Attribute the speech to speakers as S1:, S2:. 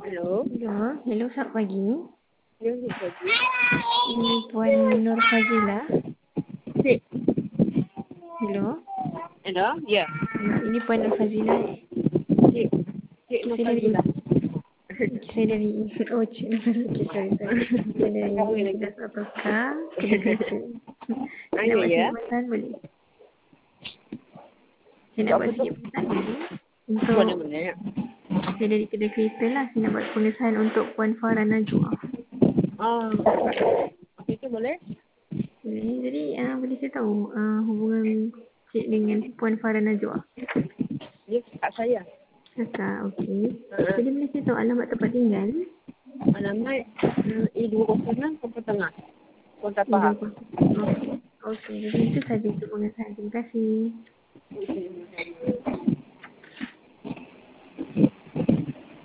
S1: Hello.
S2: Ya, hello, selamat pagi.
S1: Ya, selamat pagi.
S2: Ini Puan Nur Fazila.
S1: Cik.
S2: Hello.
S1: Hello. Ya.
S2: Ya, ini Puan Nur Fazila.
S1: Cik. Cik
S2: Okey,
S1: Nur
S2: saya dari
S1: Fazila.
S2: saya dari Cik Nur. Okey, sorry. Saya dari Universitas Apaka, Kedai. Saya nak
S1: Ya,
S2: buat
S1: ya.
S2: sikit pesan boleh? Saya nak
S1: Apa
S2: buat
S1: tu?
S2: sikit pesan boleh?
S1: Mana
S2: Untuk
S1: mana ya?
S2: saya dari Kedai Kristal lah. Saya nak buat pengesahan untuk Puan Farah Najwa.
S1: Okey tu boleh?
S2: Boleh. Jadi boleh saya tahu hubungan Cik dengan Puan Farah Najwa?
S1: Ya, kat saya.
S2: Kakak, okey. Jadi boleh saya tahu alamat tempat tinggal?
S1: Alamat E206 Kampung Tengah. Kota
S2: Ibu.
S1: Pahang.
S2: Okey. Okey, jadi itu saja untuk pengesahan. Terima kasih.
S1: Okey.